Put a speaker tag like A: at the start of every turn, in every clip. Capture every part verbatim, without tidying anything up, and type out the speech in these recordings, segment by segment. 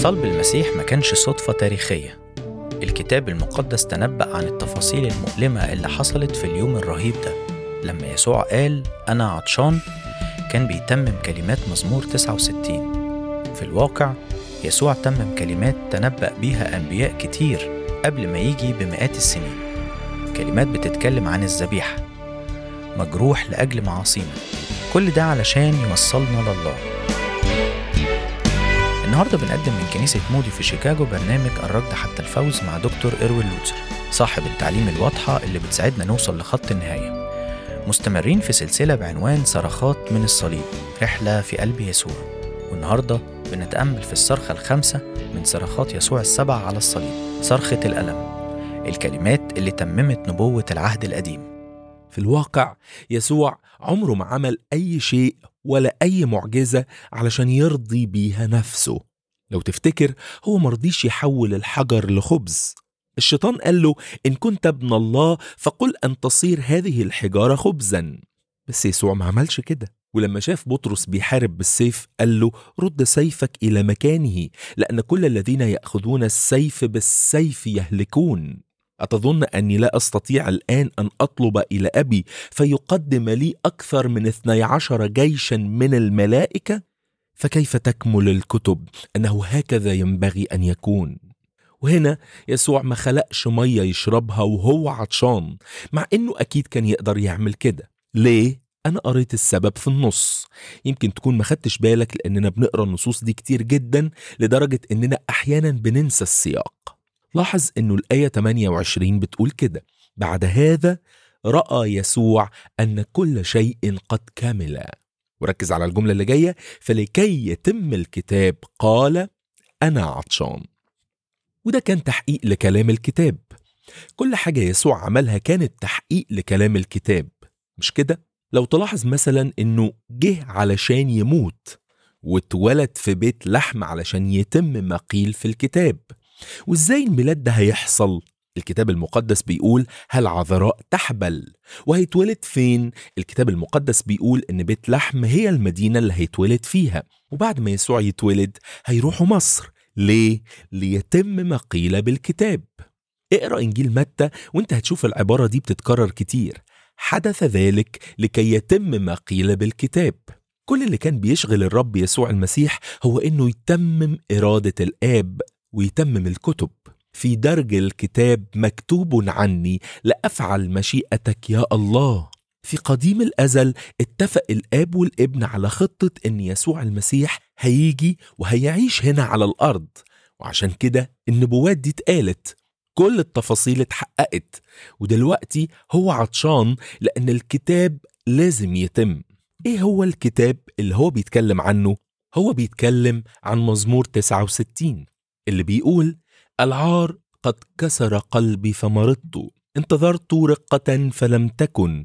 A: صلب المسيح ما كانش صدفة تاريخية. الكتاب المقدس تنبأ عن التفاصيل المؤلمة اللي حصلت في اليوم الرهيب ده. لما يسوع قال أنا عطشان كان بيتمم كلمات مزمور تسعة وستين. في الواقع يسوع تمم كلمات تنبأ بيها أنبياء كتير قبل ما يجي بمئات السنين، كلمات بتتكلم عن الذبيحة، مجروح لأجل معاصينا، كل ده علشان يوصلنا لله. النهاردة بنقدم من كنيسة مودي في شيكاغو برنامج الركض حتى الفوز مع دكتور إروين لوتسر، صاحب التعليم الواضحة اللي بتساعدنا نوصل لخط النهاية. مستمرين في سلسلة بعنوان صرخات من الصليب، رحلة في قلب يسوع. والنهاردة بنتأمل في الصرخة الخامسة من صرخات يسوع السبع على الصليب، صرخة الألم، الكلمات اللي تممت نبوة العهد القديم.
B: في الواقع يسوع عمره ما عمل أي شيء ولا أي معجزة علشان يرضي بيها نفسه. لو تفتكر هو مرضيش يحول الحجر لخبز. الشيطان قال له إن كنت ابن الله فقل أن تصير هذه الحجارة خبزا، بس يسوع ما عملش كده. ولما شاف بطرس بيحارب بالسيف قال له رد سيفك إلى مكانه، لأن كل الذين يأخذون السيف بالسيف يهلكون. أتظن أني لا أستطيع الآن أن أطلب إلى أبي فيقدم لي أكثر من اثني عشر جيشا من الملائكة؟ فكيف تكمل الكتب أنه هكذا ينبغي أن يكون؟ وهنا يسوع ما خلقش مية يشربها وهو عطشان، مع أنه أكيد كان يقدر يعمل كده. ليه؟ أنا قريت السبب في النص. يمكن تكون ما خدتش بالك لأننا بنقرأ النصوص دي كتير جدا لدرجة أننا أحيانا بننسى السياق. لاحظ أنه الآية ثمانية وعشرين بتقول كده: بعد هذا رأى يسوع أن كل شيء قد كمل. وركز على الجملة اللي جاية: فلكي يتم الكتاب قال أنا عطشان. وده كان تحقيق لكلام الكتاب. كل حاجة يسوع عملها كانت تحقيق لكلام الكتاب، مش كده؟ لو تلاحظ مثلا أنه جه علشان يموت، واتولد في بيت لحم علشان يتم ما قيل في الكتاب. وإزاي الميلاد ده هيحصل؟ الكتاب المقدس بيقول هل عذراء تحبل؟ وهيتولد فين؟ الكتاب المقدس بيقول إن بيت لحم هي المدينة اللي هيتولد فيها. وبعد ما يسوع يتولد هيروحوا مصر. ليه؟ ليتم ما قيل بالكتاب. اقرأ إنجيل متى وانت هتشوف العبارة دي بتتكرر كتير: حدث ذلك لكي يتم ما قيل بالكتاب. كل اللي كان بيشغل الرب يسوع المسيح هو إنه يتمم إرادة الآب ويتمم الكتب. في درج الكتاب مكتوب عني لأفعل مشيئتك يا الله. في قديم الأزل اتفق الآب والابن على خطة إن يسوع المسيح هيجي وهيعيش هنا على الأرض، وعشان كده النبوات دي اتقالت، كل التفاصيل اتحققت. ودلوقتي هو عطشان لأن الكتاب لازم يتم. إيه هو الكتاب اللي هو بيتكلم عنه؟ هو بيتكلم عن مزمور تسعة وستين اللي بيقول العار قد كسر قلبي فمرضت، انتظرت رقة فلم تكن،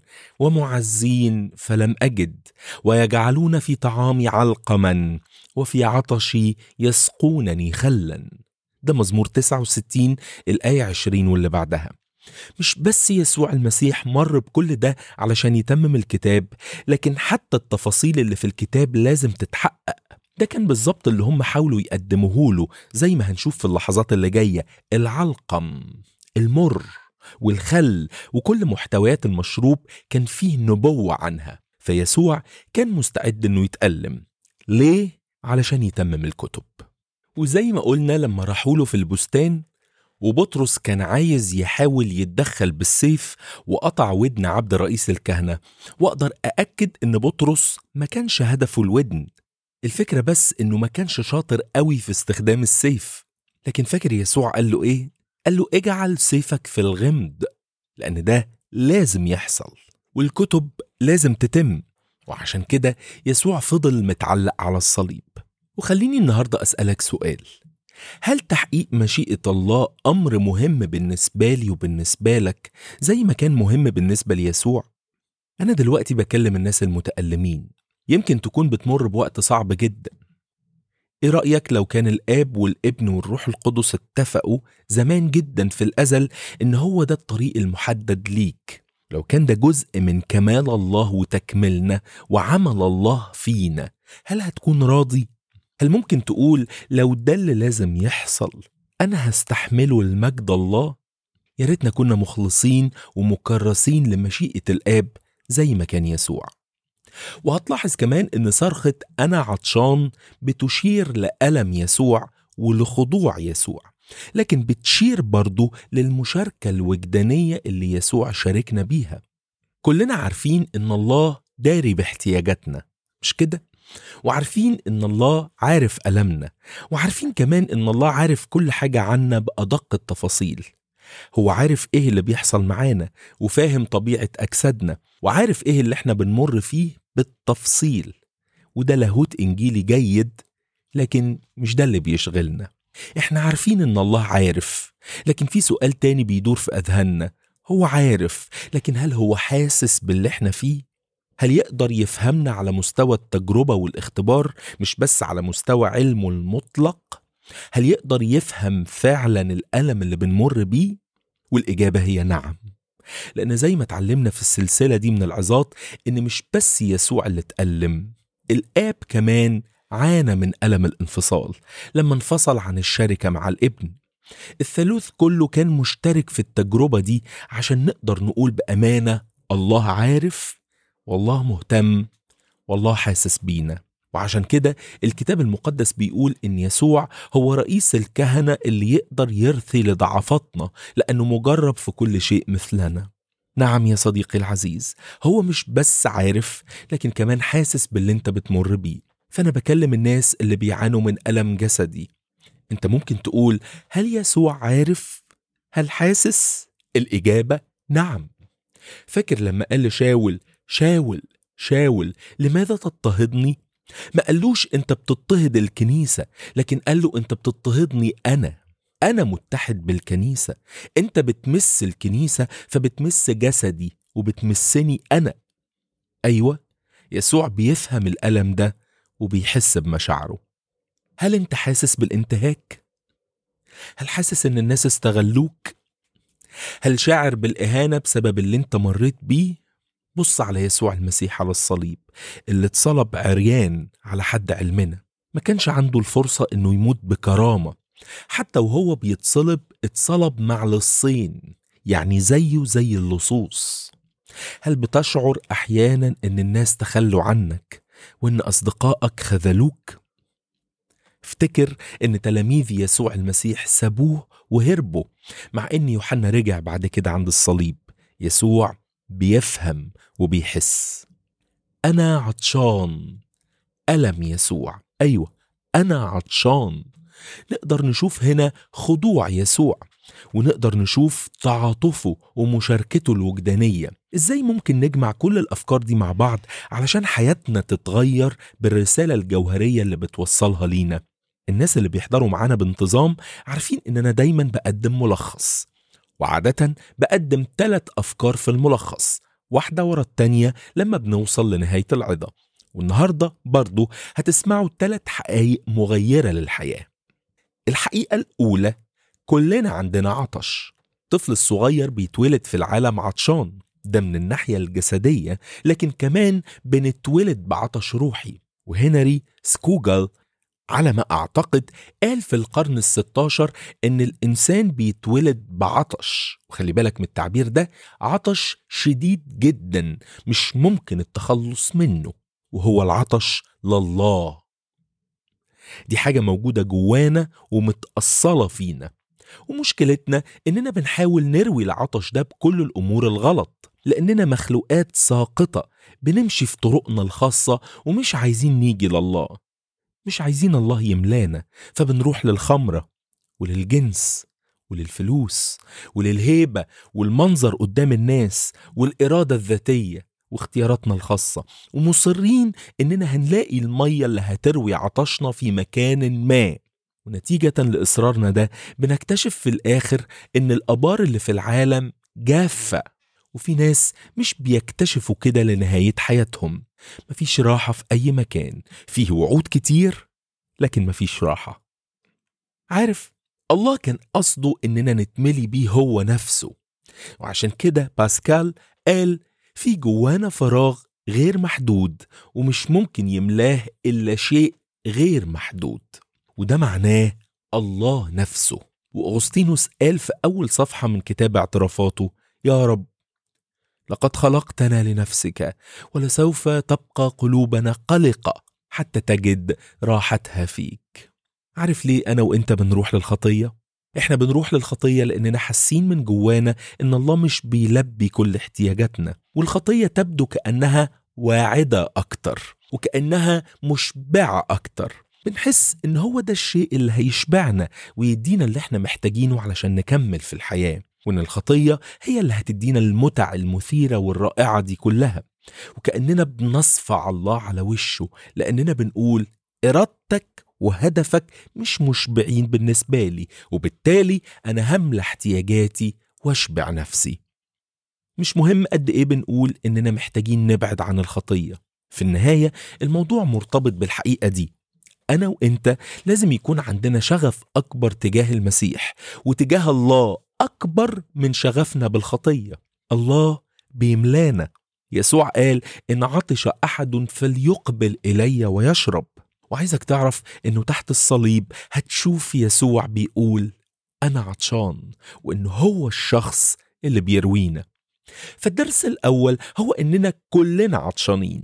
B: ومعزين فلم أجد، ويجعلون في طعامي علقما، وفي عطشي يسقونني خلا. ده مزمور تسعة وستين الآية عشرين واللي بعدها. مش بس يسوع المسيح مر بكل ده علشان يتمم الكتاب، لكن حتى التفاصيل اللي في الكتاب لازم تتحقق. ده كان بالظبط اللي هم حاولوا يقدموه له، زي ما هنشوف في اللحظات اللي جاية: العلقم، المر، والخل، وكل محتويات المشروب كان فيه نبوة عنها. فيسوع كان مستعد انه يتألم. ليه؟ علشان يتمم الكتب. وزي ما قلنا لما راحوا له في البستان وبطرس كان عايز يحاول يتدخل بالسيف وقطع ودن عبد رئيس الكهنة، وأقدر أأكد إن بطرس ما كانش هدفه الودن. الفكرة بس إنه ما كانش شاطر قوي في استخدام السيف. لكن فاكر يسوع قال له إيه؟ قال له اجعل سيفك في الغمد، لأن ده لازم يحصل والكتب لازم تتم. وعشان كده يسوع فضل متعلق على الصليب. وخليني النهاردة أسألك سؤال: هل تحقيق مشيئة الله أمر مهم بالنسبة لي وبالنسبة لك زي ما كان مهم بالنسبة ليسوع؟ أنا دلوقتي بكلم الناس المتألمين، يمكن تكون بتمر بوقت صعب جدا. إيه رأيك لو كان الآب والابن والروح القدس اتفقوا زمان جدا في الأزل إن هو ده الطريق المحدد ليك؟ لو كان ده جزء من كمال الله وتكملنا وعمل الله فينا، هل هتكون راضي؟ هل ممكن تقول لو ده اللي لازم يحصل أنا هستحمله لمجد الله؟ يا ريتنا كنا مخلصين ومكرسين لمشيئة الآب زي ما كان يسوع. وهتلاحظ كمان إن صرخة أنا عطشان بتشير لألم يسوع ولخضوع يسوع، لكن بتشير برضو للمشاركة الوجدانية اللي يسوع شاركنا بيها. كلنا عارفين إن الله داري باحتياجاتنا، مش كده؟ وعارفين إن الله عارف ألمنا، وعارفين كمان إن الله عارف كل حاجة عنا بأدق التفاصيل. هو عارف إيه اللي بيحصل معانا، وفاهم طبيعة أجسادنا، وعارف إيه اللي إحنا بنمر فيه بالتفصيل. وده لاهوت إنجيلي جيد، لكن مش ده اللي بيشغلنا. إحنا عارفين إن الله عارف، لكن في سؤال تاني بيدور في أذهاننا. هو عارف، لكن هل هو حاسس باللي إحنا فيه؟ هل يقدر يفهمنا على مستوى التجربة والاختبار، مش بس على مستوى علمه المطلق؟ هل يقدر يفهم فعلا الألم اللي بنمر بيه؟ والإجابة هي نعم، لأن زي ما اتعلمنا في السلسلة دي من العظات إن مش بس يسوع اللي اتألم، الآب كمان عانى من ألم الانفصال لما انفصل عن الشركة مع الابن. الثالوث كله كان مشترك في التجربة دي عشان نقدر نقول بأمانة الله عارف، والله مهتم، والله حاسس بينا. وعشان كده الكتاب المقدس بيقول إن يسوع هو رئيس الكهنة اللي يقدر يرثي لضعفاتنا، لأنه مجرب في كل شيء مثلنا. نعم يا صديقي العزيز، هو مش بس عارف، لكن كمان حاسس باللي انت بتمر بيه. فأنا بكلم الناس اللي بيعانوا من ألم جسدي. انت ممكن تقول هل يسوع عارف؟ هل حاسس؟ الإجابة نعم. فاكر لما قال لشاول شاول شاول لماذا تضطهدني؟ ما قالوش انت بتضطهد الكنيسة، لكن قال له انت بتضطهدني أنا. أنا متحد بالكنيسة، انت بتمس الكنيسة فبتمس جسدي وبتمسني أنا. أيوة، يسوع بيفهم الألم ده وبيحس بمشاعره. هل انت حاسس بالانتهاك؟ هل حاسس ان الناس استغلوك؟ هل شاعر بالإهانة بسبب اللي انت مريت بيه؟ بص على يسوع المسيح على الصليب اللي اتصلب عريان على حد علمنا. ما كانش عنده الفرصة انه يموت بكرامة، حتى وهو بيتصلب اتصلب مع لصين، يعني زيه زي اللصوص. هل بتشعر أحيانا ان الناس تخلوا عنك وان أصدقائك خذلوك؟ افتكر ان تلاميذ يسوع المسيح سابوه وهربوا، مع ان يوحنا رجع بعد كده عند الصليب. يسوع بيفهم وبيحس. أنا عطشان. ألم يسوع، أيوة أنا عطشان. نقدر نشوف هنا خضوع يسوع، ونقدر نشوف تعاطفه ومشاركته الوجدانية. إزاي ممكن نجمع كل الأفكار دي مع بعض علشان حياتنا تتغير بالرسالة الجوهرية اللي بتوصلها لينا؟ الناس اللي بيحضروا معانا بانتظام عارفين إننا دايما بقدم ملخص، وعادة بقدم ثلاث أفكار في الملخص، واحدة ورا التانية لما بنوصل لنهاية العظة. والنهاردة برضو هتسمعوا ثلاث حقائق مغيرة للحياة. الحقيقة الأولى، كلنا عندنا عطش. الطفل الصغير بيتولد في العالم عطشان، ده من الناحية الجسدية، لكن كمان بنتولد بعطش روحي. وهنري سكوجل على ما أعتقد قال في القرن الستاشر إن الإنسان بيتولد بعطش، وخلي بالك من التعبير ده، عطش شديد جدا مش ممكن التخلص منه، وهو العطش لله. دي حاجة موجودة جوانا ومتأصلة فينا، ومشكلتنا إننا بنحاول نروي العطش ده بكل الأمور الغلط، لأننا مخلوقات ساقطة بنمشي في طرقنا الخاصة ومش عايزين نيجي لله، مش عايزين الله يملانا، فبنروح للخمرة وللجنس وللفلوس وللهيبة والمنظر قدام الناس والإرادة الذاتية واختياراتنا الخاصة، ومصرين إننا هنلاقي المية اللي هتروي عطشنا في مكان ما. ونتيجة لإصرارنا ده بنكتشف في الآخر إن الآبار اللي في العالم جافة، وفي ناس مش بيكتشفوا كده لنهاية حياتهم. مفيش راحة في أي مكان، فيه وعود كتير لكن مفيش راحة. عارف، الله كان قصده إننا نتملي بيه هو نفسه، وعشان كده باسكال قال في جوانا فراغ غير محدود ومش ممكن يملاه إلا شيء غير محدود، وده معناه الله نفسه. وأغسطينوس قال في أول صفحة من كتاب اعترافاته: يا رب، لقد خلقتنا لنفسك، ولسوف تبقى قلوبنا قلقة حتى تجد راحتها فيك. عارف ليه أنا وإنت بنروح للخطية؟ إحنا بنروح للخطية لأننا حاسين من جوانا إن الله مش بيلبي كل احتياجاتنا، والخطية تبدو كأنها واعدة أكتر وكأنها مشبعة أكتر. بنحس إن هو ده الشيء اللي هيشبعنا ويدينا اللي إحنا محتاجينه علشان نكمل في الحياة، وإن الخطية هي اللي هتدينا المتع المثيرة والرائعة دي كلها. وكأننا بنصفع الله على وشه، لأننا بنقول إرادتك وهدفك مش مشبعين بالنسبة لي، وبالتالي أنا هملى احتياجاتي واشبع نفسي. مش مهم قد إيه بنقول إننا محتاجين نبعد عن الخطية، في النهاية الموضوع مرتبط بالحقيقة دي. أنا وإنت لازم يكون عندنا شغف أكبر تجاه المسيح وتجاه الله أكبر من شغفنا بالخطية. الله بيملانا. يسوع قال إن عطش أحد فليقبل إلي ويشرب. وعايزك تعرف إنه تحت الصليب هتشوف يسوع بيقول أنا عطشان، وإنه هو الشخص اللي بيروينا. فالدرس الأول هو إننا كلنا عطشانين،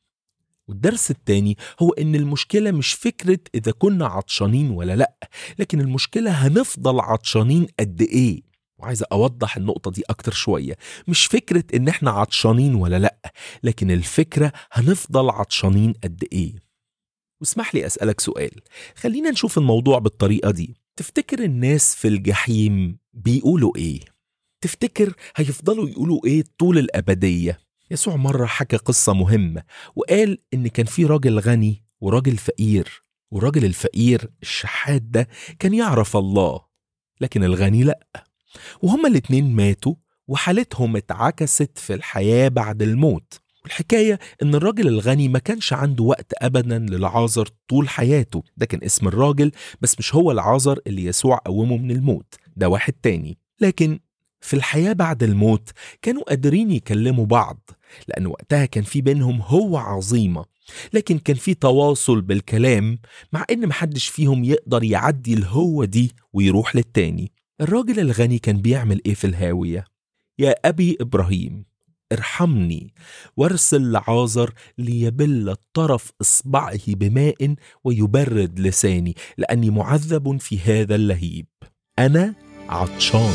B: والدرس الثاني هو إن المشكلة مش فكرة إذا كنا عطشانين ولا لأ، لكن المشكلة هنفضل عطشانين قد إيه. وعايز أوضح النقطة دي أكتر شوية. مش فكرة إن إحنا عطشانين ولا لأ، لكن الفكرة هنفضل عطشانين قد إيه. واسمح لي أسألك سؤال، خلينا نشوف الموضوع بالطريقة دي. تفتكر الناس في الجحيم بيقولوا إيه؟ تفتكر هيفضلوا يقولوا إيه طول الأبدية؟ يسوع مرة حكى قصة مهمة وقال إن كان في راجل غني وراجل فقير، والراجل الفقير الشحات ده كان يعرف الله، لكن الغني لأ، وهما الاتنين ماتوا وحالتهم اتعكست في الحياة بعد الموت. الحكاية إن الراجل الغني ما كانش عنده وقت أبداً للعازر طول حياته. ده كان اسم الراجل، بس مش هو العازر اللي يسوع قومه من الموت، ده واحد تاني. لكن في الحياة بعد الموت كانوا قادرين يكلموا بعض، لأن وقتها كان في بينهم هو عظيمة، لكن كان في تواصل بالكلام، مع إن محدش فيهم يقدر يعدي الهوة دي ويروح للتاني. الراجل الغني كان بيعمل إيه في الهاوية؟ يا أبي إبراهيم ارحمني وارسل لعازر ليبل طرف إصبعه بماء ويبرد لساني، لأني معذب في هذا اللهيب، أنا عطشان.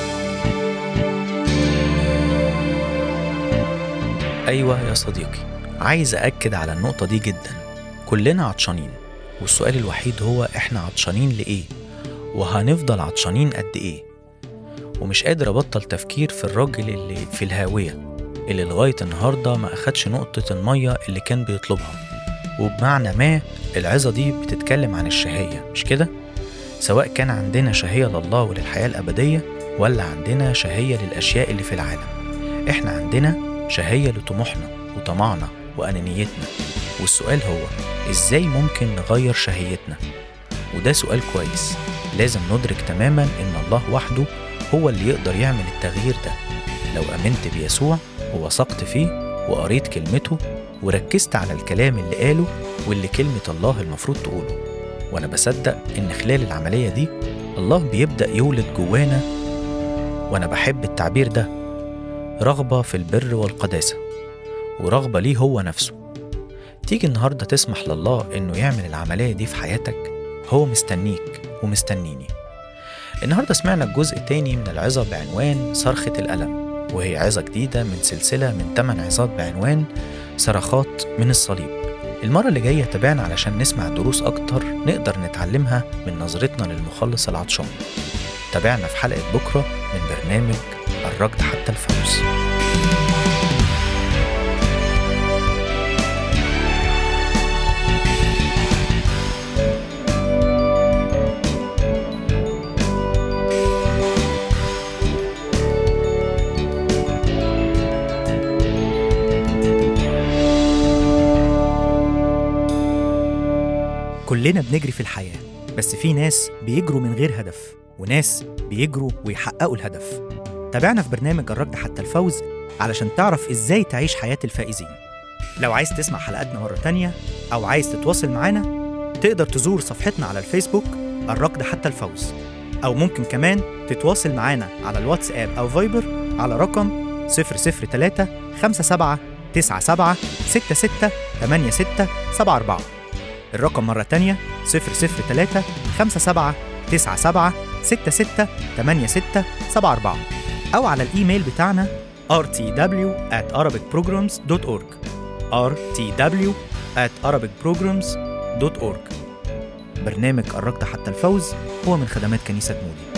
A: أيوة يا صديقي، عايز أأكد على النقطة دي جدا. كلنا عطشانين، والسؤال الوحيد هو إحنا عطشانين لإيه؟ وهنفضل عطشانين قد إيه؟ ومش قادر أبطل تفكير في الراجل اللي في الهاوية، اللي لغاية النهاردة ما أخدش نقطة المية اللي كان بيطلبها. وبمعنى ما العظة دي بتتكلم عن الشهية، مش كده؟ سواء كان عندنا شهية لله وللحياة الأبدية، ولا عندنا شهية للأشياء اللي في العالم. إحنا عندنا شهية لطموحنا وطمعنا وأنانيتنا. والسؤال هو إزاي ممكن نغير شهيتنا؟ وده سؤال كويس. لازم ندرك تماما إن الله وحده هو اللي يقدر يعمل التغيير ده. لو أمنت بيسوع ووثقت فيه وقريت كلمته وركزت على الكلام اللي قاله واللي كلمة الله المفروض تقوله. وأنا بصدق إن خلال العملية دي الله بيبدأ يولد جوانا، وأنا بحب التعبير ده، رغبة في البر والقداسة، ورغبة ليه هو نفسه. تيجي النهاردة تسمح لله إنه يعمل العملية دي في حياتك. هو مستنيك ومستنيني. النهاردة سمعنا الجزء الثاني من العظة بعنوان صرخة الألم، وهي عظة جديدة من سلسلة من ثمان عظات بعنوان صرخات من الصليب. المرة اللي جاية تابعنا علشان نسمع دروس أكتر نقدر نتعلمها من نظرتنا للمخلص العطشان. تابعنا في حلقة بكرة من برنامج الركض حتى الفوز.
C: كلنا بنجري في الحياة، بس في ناس بيجروا من غير هدف، وناس بيجروا ويحققوا الهدف. تابعنا في برنامج الركض حتى الفوز علشان تعرف إزاي تعيش حياة الفائزين. لو عايز تسمع حلقاتنا مرة تانية أو عايز تتواصل معانا، تقدر تزور صفحتنا على الفيسبوك الركض حتى الفوز، أو ممكن كمان تتواصل معنا على الواتساب أو فايبر على رقم صفر صفر ثلاثة خمسة سبعة تسعة سبعة ستة ستة ثمانية ستة سبعة أربعة. الرقم مرة تانية صفر صفر ثلاثة خمسة سبعة تسعة سبعة ستة ستة ثمانية ستة سبعة أربعة، أو على الإيميل بتاعنا آر تي دبليو آت أرابيك بروجرامز دوت أورج آر تي دبليو آت أرابيك بروجرامز دوت أورج. برنامج الركض حتى الفوز هو من خدمات كنيسة مودي.